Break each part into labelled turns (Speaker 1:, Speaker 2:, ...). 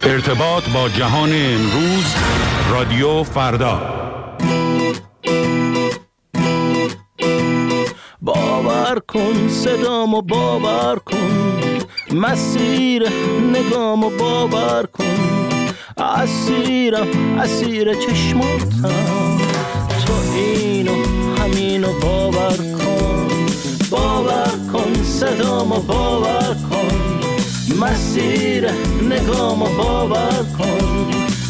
Speaker 1: ارتباط با جهان امروز، رادیو فردا.
Speaker 2: باور کن صدامو، باور کن مسیر نگامو، باور کن اسیر چشماتم، تو اینو همینو باور کن. باور کن صدامو، باور کن مسیر نگامو، باور کن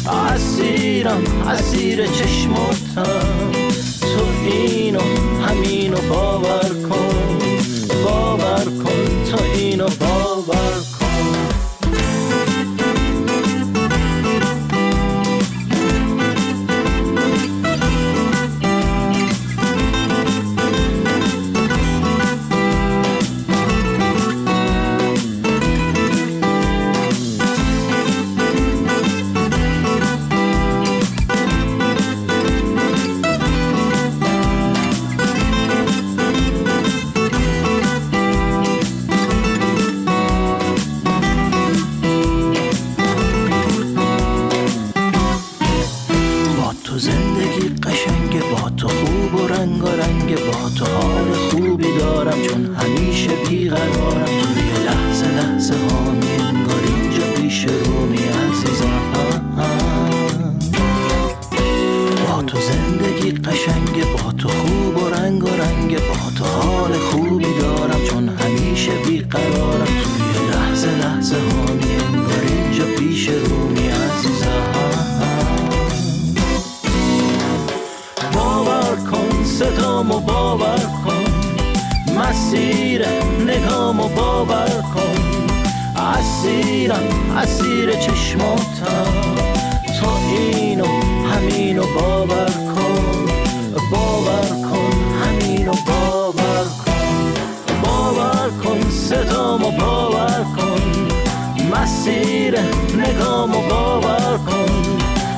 Speaker 2: اسیر چشماتم، تو اینو همینو باور کن. باور کن تو اینو باور کن. اسیر چشماتم، تو اینو همینو باور کن. باور کن همینو باور کن. باور کن صدامو، باور کن مسیر نگامو، باور کن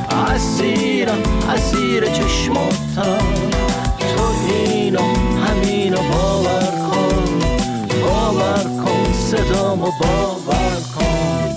Speaker 2: اسیر چشماتم، تو اینو همینو باور کن. باور کن صدامو، باور کن.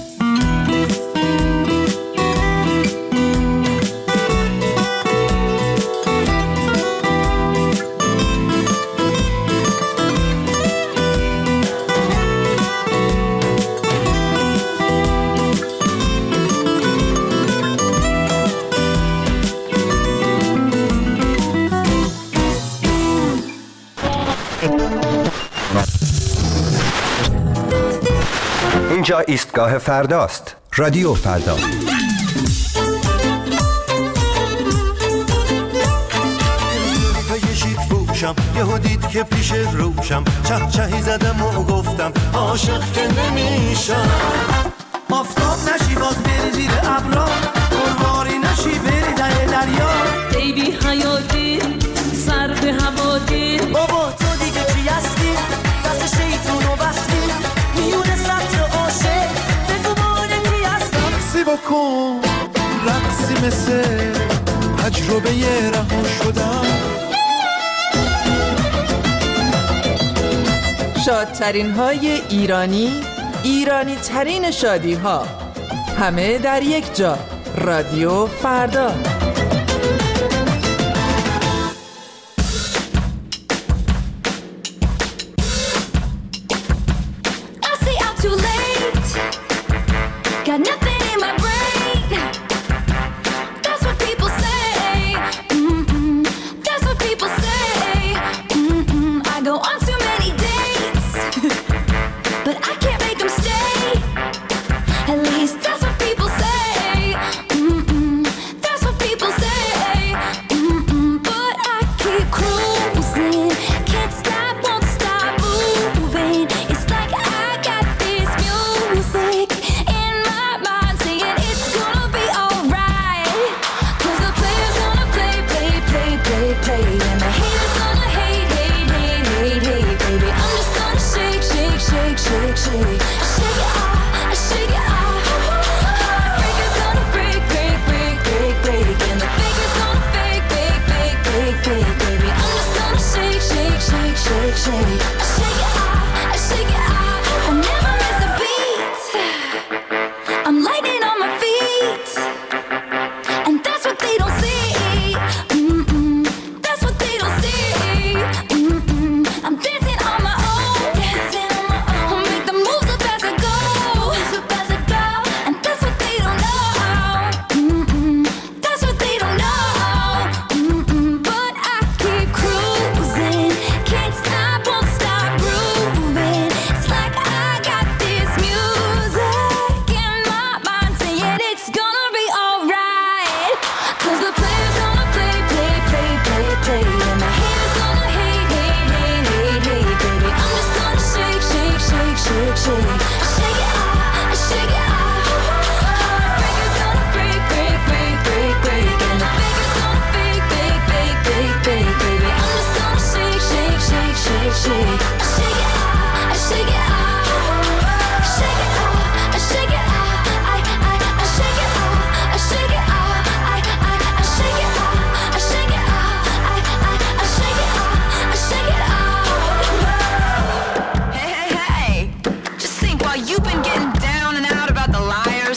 Speaker 3: اینجا ایستگاه فرداست. رادیو فردا.
Speaker 4: یهو دید که پیش روشم، چهچهی زدم و گفتم عاشق که نمیشم. آفتاب نشی باز بری زیر ابرا، قربانی نشی بری در دریا.
Speaker 5: ای بی حیاتی سر به هوا دی،
Speaker 4: بابا تو دیگه چی هستی؟ دست شیطونو بستی میونه سطر عاشق، بگو مانه کی هستم. رقصی بکن رقصی مثل تجربه رها شدم.
Speaker 6: شادترین های ایرانی ترین شادی ها، همه در یک جا. رادیو فردا.
Speaker 5: in my mind.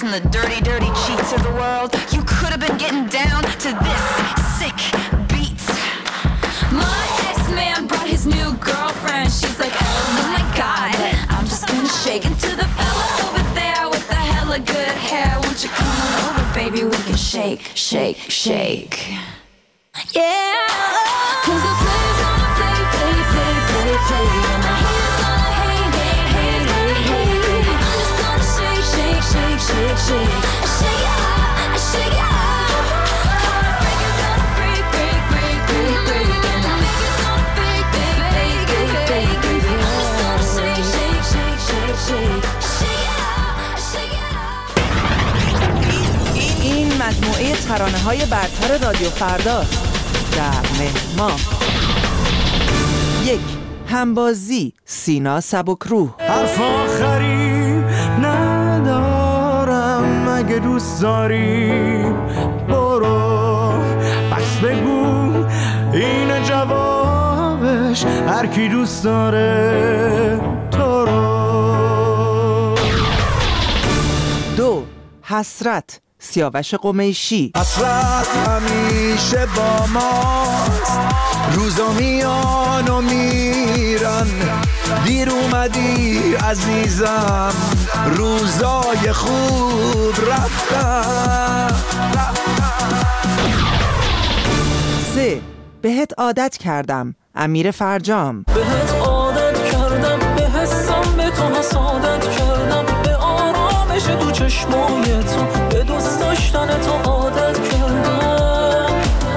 Speaker 7: the dirty, dirty cheats of the world. You could have been getting down to this sick beat. My ex-man brought his new girlfriend. She's like, oh my God, I'm just gonna shake into the fella over there with the hella good hair. Won't you come on over, baby? We can shake, shake, shake. Yeah, 'cause the play's gonna play, play, play, play, play, and the haters gonna hate, hate, hate, hate, hate. I'm just gonna shake, shake, shake, shake, shake, shake it out, shake it out. Heartbreakers gonna break, break, break, break, break, and the makers gonna fake, fake, fake, fake, fake. I'm just gonna shake, shake, shake, shake, shake, shake it out, shake it out.
Speaker 6: این مجموعه ترانه‌های برتر رادیو فرداست. در مهما 1. همبازی سینا سبکروح.
Speaker 2: حرف آخری ندارم، مگه دوست داری برو پس بگو این جوابش، هر کی دوست داره تو رو.
Speaker 6: 2. حسرت سیاوش قمیشی.
Speaker 2: حسرت همیشه با ماست، روزا میان و میرن، دیر اومدی عزیزم، روزای خوب رفتن.
Speaker 6: 3. بهت عادت کردم امیر فرجام.
Speaker 8: بهت عادت کردم، به حسم به تو حسادت کردم، به آرامش تو چشمای تو، به دوست داشتن تو عادت کردم.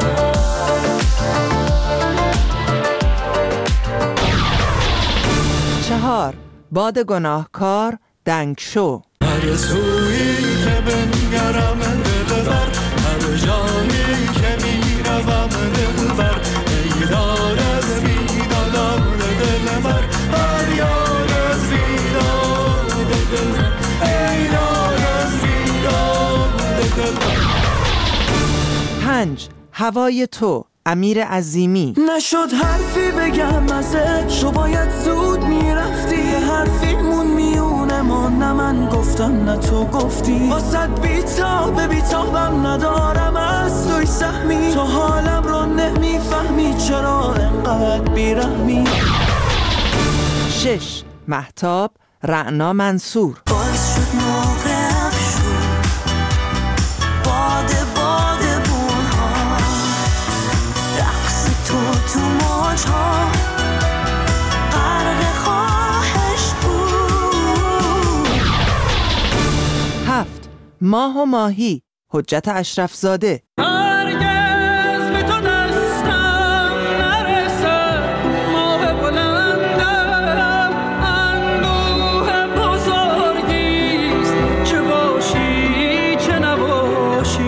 Speaker 6: 4. باد گناهکار دنگ شو.
Speaker 2: هر سویی که بنگرم دلبر، هر جایی که میروم دلبر، ای دار از بیدادم دلبر، هر یار از بیداد دلبر، ای دار از بیداد دلبر.
Speaker 6: 5. هوای تو امیر عظیمی.
Speaker 8: نشد حرفی بگم ازش، و باید زود میرفتی، حرفیمون میونه ما، نه من گفتم نه تو گفتی، واسد بیتابم ندارم از توی سهمی، تو حالم رو نمیفهمی، چرا انقدر بیرحمی.
Speaker 6: 6. مهتاب رعنا منصور.
Speaker 8: باعث شد موقع افشون، باده بونها، رقص تو موجها، غرق خواهش بود.
Speaker 6: 7. ماه و ماهی حجت اشرف زاده.
Speaker 8: هرگز به تو دستم نرسه، ماه بلندم اندوه بزرگیست، چه باشی چه نباشی.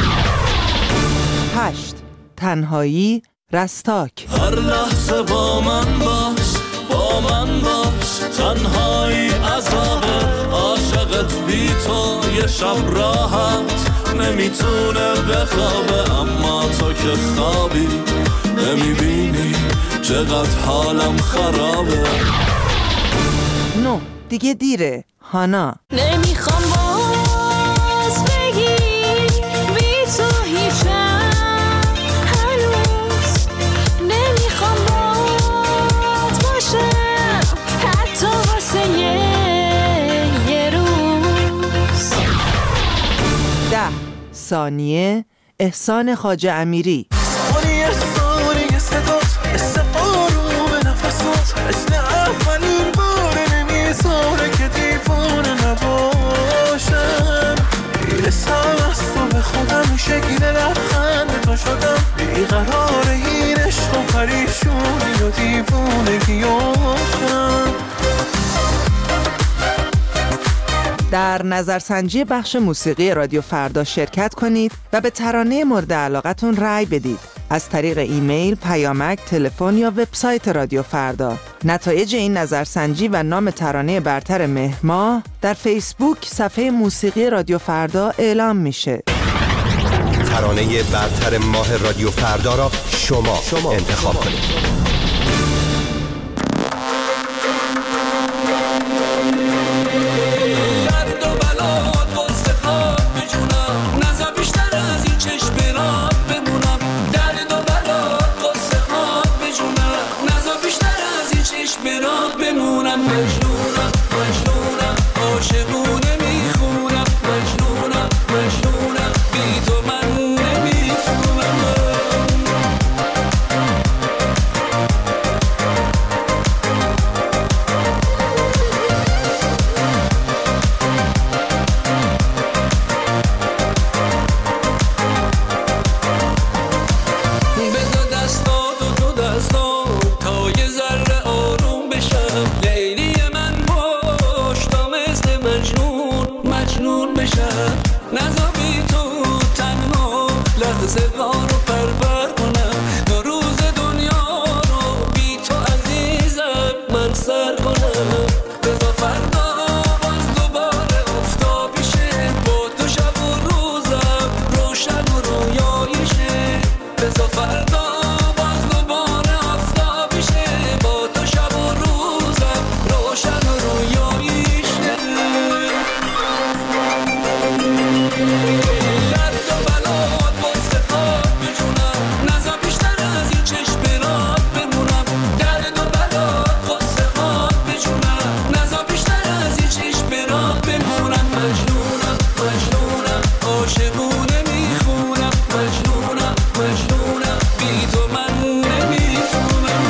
Speaker 6: 8. تنهایی رستاک.
Speaker 8: هر لحظه با من باش، با من باش، تنهایی عذابه، عاشقت بی تو یه شب راحت نمیتونه بخوابه، اما تو که خوابی نمیبینی چقدر حالم خرابه.
Speaker 6: 9. دیگه دیره هانا.
Speaker 7: نمیخوام باز بگی بی تو هیچم، هنوز نمیخوام باز باشم، حتی واسه یه روز.
Speaker 6: 10. ثانیه احسان خواجه امیری.
Speaker 8: ثانیه صدات، مثل قاروم نفسات، مثل اولین بار نمیذاره که دیوانه نباشم، میرسم از تو به خودم، شکل لبخند تو شدم، بیقرار این عشق و پریشونی و دیوونگیاشم.
Speaker 6: در نظرسنجی بخش موسیقی رادیو فردا شرکت کنید و به ترانه مورد علاقتون رأی بدید از طریق ایمیل، پیامک، تلفن یا وبسایت رادیو فردا. نتایج این نظرسنجی و نام ترانه برتر مهر در فیسبوک صفحه موسیقی رادیو فردا اعلام میشه.
Speaker 3: ترانه برتر ماه رادیو فردا را شما انتخاب کنید.
Speaker 8: درد و بلا قصه ها بشم، نذار بی تو تنها لحظه غارو پرور کنم، تا روز دنیا رو بی تو عزیزم من سر کنم. بذار فردا باز دوباره افتابی شه، با تو شب و روزم روشن و رویایی شه. بذار فردا باز دوباره افتابی شه، با تو شب و روزم روشن و رویایی شه. درد و بلات واسه خاک بجونم، نذار بیشتر از این چشم رات بمونم. درد و بلات واسه خاک بجونم، نذار بیشتر از این چشم رات بمونم. مجنونم مجنونم عاشقونه میخونم، مجنونم مجنونم بی تو من نمیتونم.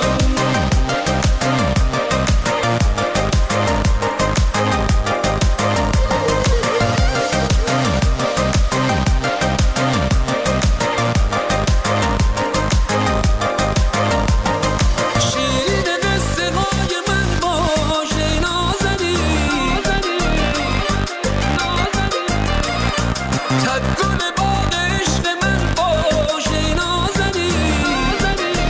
Speaker 8: شیرین قصه های من باش ای نازنین، تکل باغ عشق من باش ای نازنین.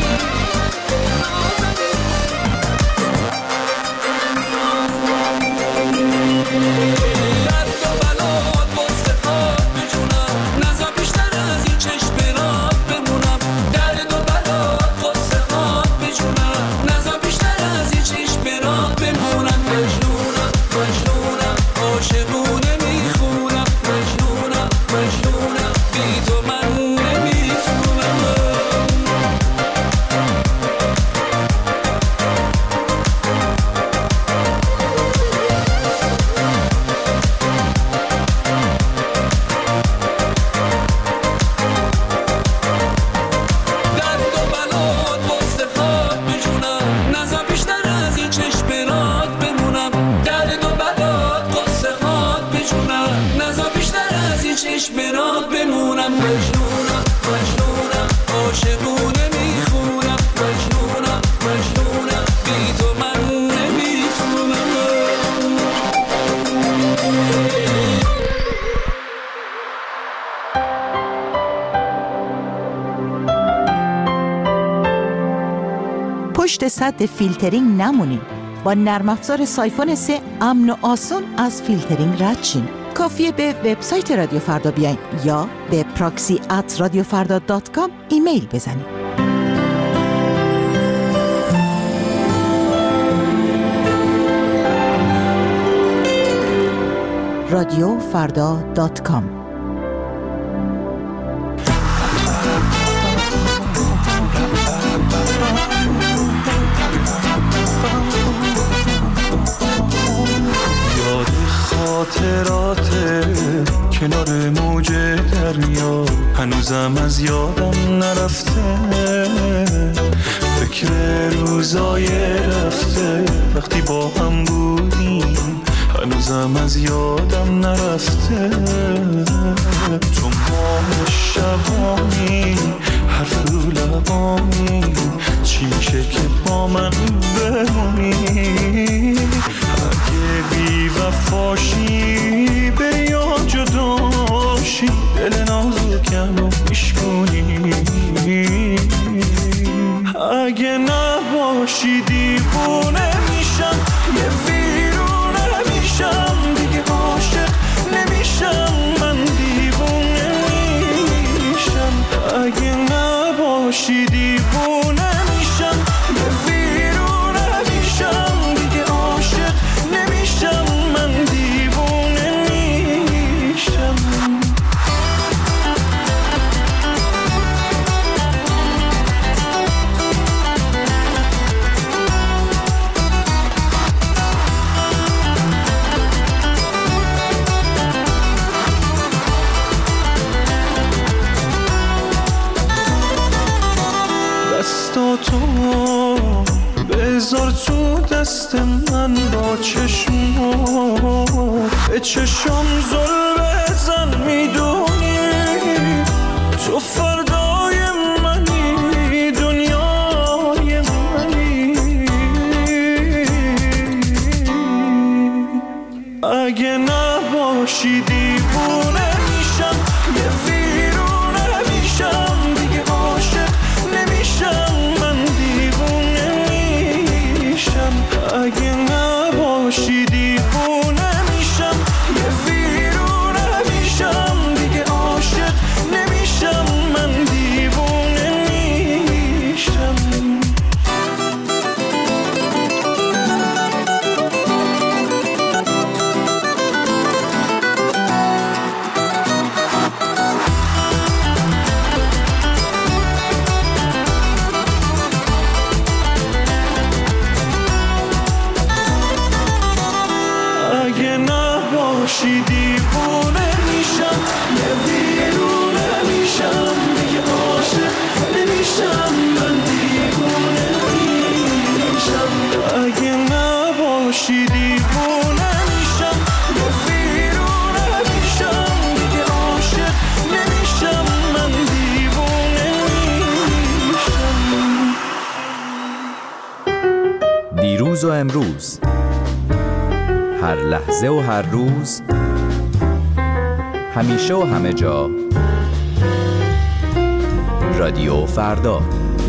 Speaker 8: درد و بلات واسه خاک بجونم، نذار بیشتر از این چشم رات بمونم. درد و بلات واسه خاک بجونم، نذار بیشتر از این چشم رات بمونم. مجنونم مجنونم عاشقونه میخونم، مجنونم مجنونم بی تو من نمیتونم. درد و بلات واسه خاک بجونم، نذار بیشتر از این چشم رات بمونم. درد و بلات واسه خاک بجونم، نذار بیشتر از این چشم رات بمونم. مجنونم مجنونم عاشقونه میخونم، مجنونم مجنونم بی تو من نمیتونم.
Speaker 9: پشت سد فیلترینگ نمونین. با نرم افزار سایفون 3 امن و آسون از فیلترینگ رد شین. کافیه به وبسایت رادیو فردا بیاین یا به proxy@radiofarda.com ایمیل بزنین. radiofarda.com.
Speaker 2: یاد خاطرات کنار موج دریا هنوزم از یادم نرفته، فکر روزای رفته وقتی با هم بودیم هنوزم از یادم نرفته. تو ماه شبانی حرف رو لبانی چی میشه که با من بمونی؟ اگه بی وفاشی بری یا جداشی دل نازکم رو میشکنی، اگه نباشی دیوونه میشم، یه ویرونه میشم، دیگه عاشق نمیشم، من دیوونه میشم. اگه نباشی دیوونه میشم، یه ویرونه میشم، دیگه عاشق نمیشم، من دیوونه میشم. دستاتو بذار تو دست من، با چشمات به چشم زل بزن، میدونی تو فردای منی، دنیای منی. اگه نباشی دیوونه میشم، یه ویرونه میشم، دیگه عاشق نمیشم، من دیوونه میشم. اگه نباشی دیوونه میشم، یه ویرونه میشم، دیگه عاشق نمیشم، من دیوونه میشم. اگه نباشی دیوونه میشم، یه ویرونه میشم، دیگه عاشق نمیشم، من دیوونه میشم. اگه نباشی دیوونه میشم، یه ویرونه میشم، دیگه عاشق نمیشم، من دیوونه میشم.
Speaker 10: دیروز و امروز، هر لحظه و هر روز، همیشه و همه جا، رادیو فردا.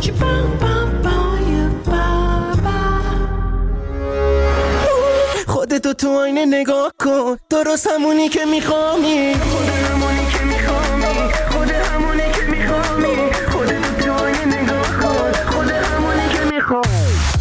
Speaker 8: خودتو تو آینه نگاه کن، درست همونی که میخوامی، خود همونی که میخوامی، خود همونی که میخوامی. خودتو تو آینه نگاه کن، خود همونی که میخوامی.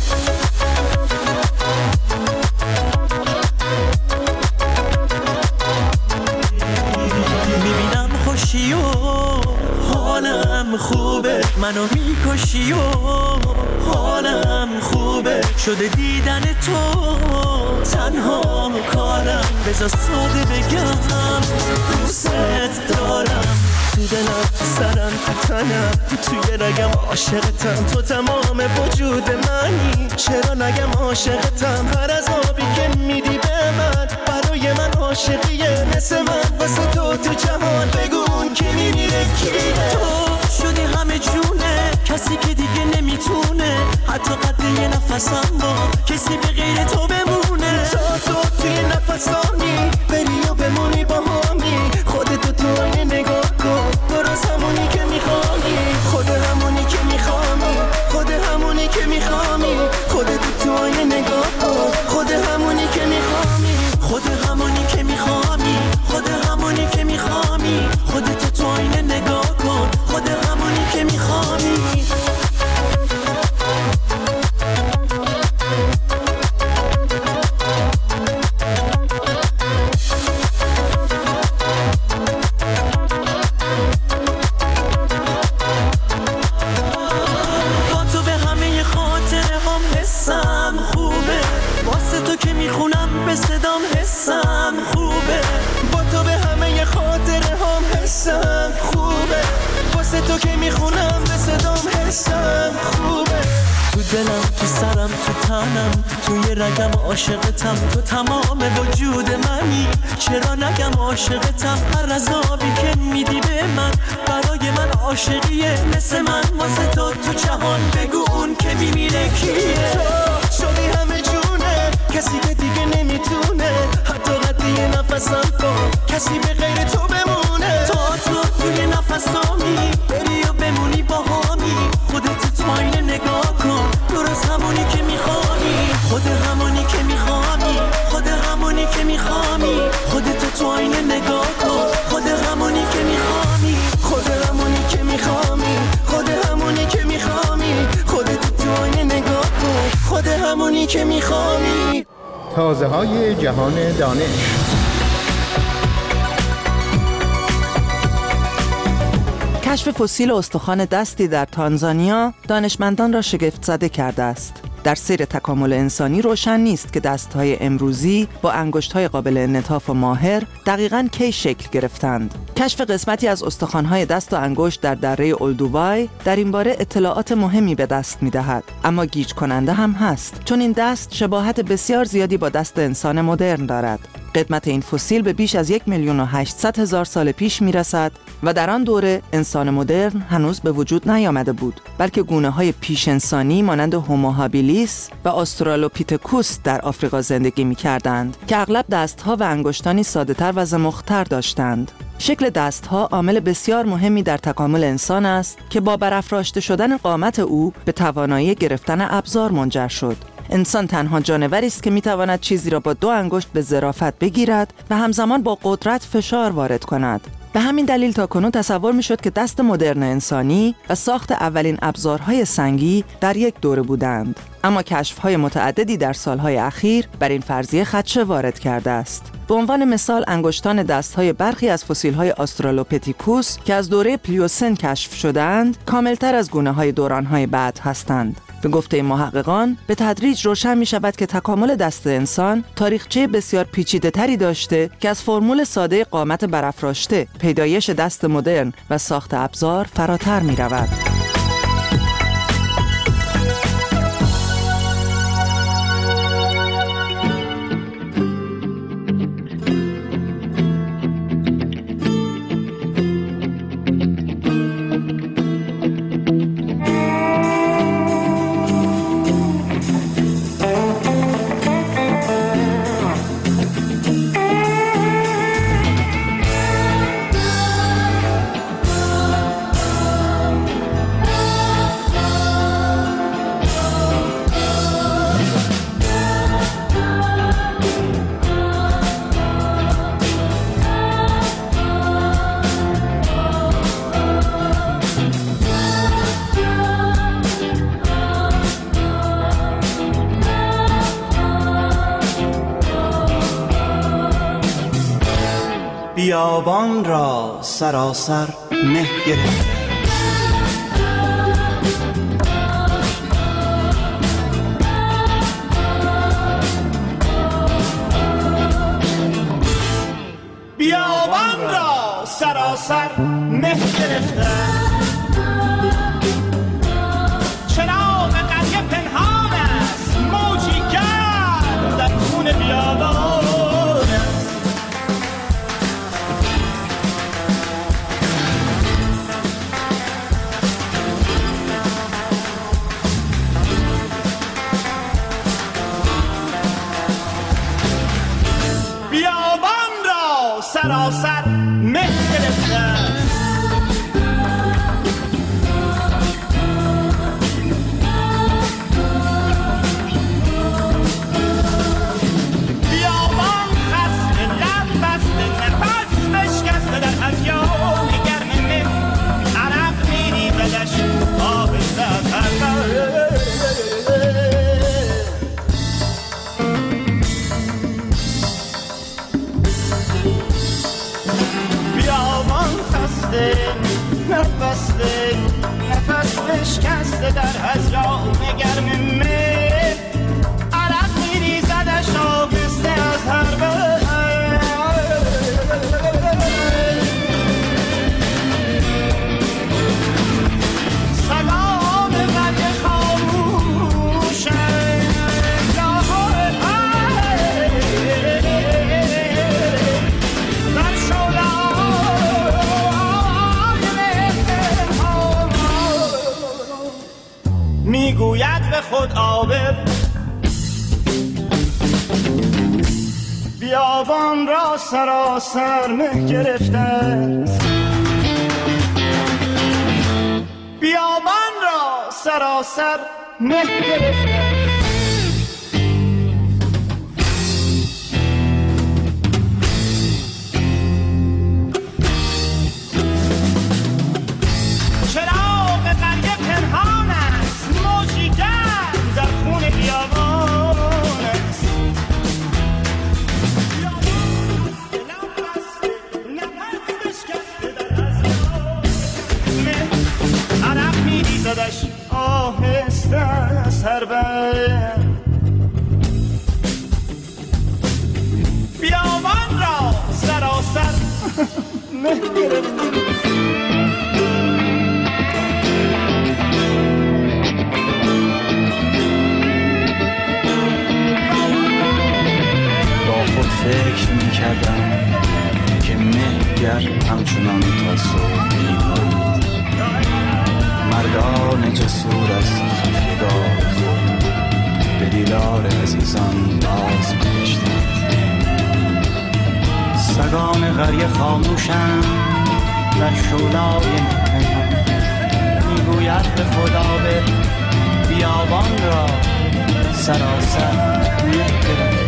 Speaker 8: میبینم خوشی و حالم خوبه، منو میکشی و حالم خوبه، شده دیدن تو تنها کارم. بذار ساده بگم دوست دارم، تو دلم، تو سرم، تو تنم، توی رگم عاشقتم، تو تمام وجود منی. چرا نگم عاشقتم؟ هر عذابی که میدی به من برای من عاشقیه، مثل من واسه تو جهان بگون که میمیره کیه. تو شدی همه جونه، کسی که دیگه نمیتونه حتی قد یه نفسم با کسی به غیر تو بمونه. تو توی نفسانی بری و بمونی با همی، خودتو تو آینه نگاه کن، درست همونی که میخوامی، خود همونی که میخوامی، خود همونی که میخوامی. خودتو تو آینه نگاه کن، خود همونی که میخوامی، خود همونی که میخوامی، خود همونی که میخوامی. خودتو تو آینه نگاه کن، خود همونی که میخوامی. توی رگم عاشقتم، تو تمام وجود منی. چرا نگم عاشقتم؟ هر عذابی که میدی به من برای من عاشقیه، مثل من واسه تو جهان بگو اون که میمیره کیه. تو شدی همه جونه، کسی که دیگه نمیتونه حتی قد یه نفسم کن، کسی به غیر تو بمونه. تو توی نفسامی بری و بمونی با همی، خودت تو آینه نگاه کن، درست همونی که میخوانی، خود همونی که میخوانی، خود همونی که میخوانی. خودت تو آینه نگاه کن، خود همونی که میخوانی، خود همونی که میخوانی، خود همونی که میخوانی. خودت تو آینه نگاه کن، خود همونی که میخوانی.
Speaker 11: تازه های جهان دانش.
Speaker 6: کشف فسیل استخوان دستی در تانزانیا دانشمندان را شگفت زده کرده است. در سیر تکامل انسانی روشن نیست که دست‌های امروزی با انگشت‌های قابل انعطاف و ماهر دقیقاً کی شکل گرفتند. کشف قسمتی از استخوان‌های دست و انگشت در دره اولدوبای در این باره اطلاعات مهمی به دست می‌دهد، اما گیج کننده هم هست، چون این دست شباهت بسیار زیادی با دست انسان مدرن دارد. قدمت این فسیل به بیش از 1,800,000 سال پیش میرسد و در آن دوره انسان مدرن هنوز به وجود نیامده بود، بلکه گونه‌های پیش انسانی مانند هومو هابیلیس و آسترالوپیتکوس در آفریقا زندگی می‌کردند که اغلب دست‌ها و انگشتانی ساده‌تر و زمخت‌تر داشتند. شکل دست‌ها عامل بسیار مهمی در تکامل انسان است که با برافراشته شدن قامت او به توانایی گرفتن ابزار منجر شد. انسان تنها جانوری است که می‌تواند چیزی را با 2 انگشت به ظرافت بگیرد و همزمان با قدرت فشار وارد کند. به همین دلیل تاکنون تصور می‌شد که دست مدرن انسانی و ساخت اولین ابزارهای سنگی در یک دوره بودند. اما کشف‌های متعددی در سال‌های اخیر بر این فرضیه خدشه وارد کرده است. به عنوان مثال انگشتان دست‌های برخی از فسیل‌های آسترالوپیتکوس که از دوره پلیوسن کشف شدند، کاملتر از گونه‌های دوران‌های بعد هستند. به گفته محققان به تدریج روشن می شود که تکامل دست انسان تاریخچه بسیار پیچیده تری داشته که از فرمول ساده قامت برافراشته، پیدایش دست مدرن و ساخت ابزار فراتر می رود.
Speaker 8: بیابان را سراسر مه گرفته، بیابان را سراسر مه گرفته، چراغ قریه پنهان است، موجی گرد در خون بیابان. سراسر مه گرفته است، بیابان خسته لب بسته، نفس بشکسته در هیجان گرم مه، عرق میریزدش آهسته از هر نفس بشکسته در هجران گرم مه، عرق میریزدش آهسته از هر بر. سلام قریه خاموش میگوید به خود عابر، بیابان را سراسر مه گرفته است، بیابان را سراسر مه گرفته است. آهسته از هر بر، بیابان را سراسر مه گرفته. با خود فکر
Speaker 12: نکردم که مهگر همچنان تا صبح می‌پرید. مردان جسور از خفیگاه خود به دیدار عزیزان باز بگشتند. سگان قریه خاموشند در شولای پنهان، میگوید به خدا به بیابان را سراسر نگرفت.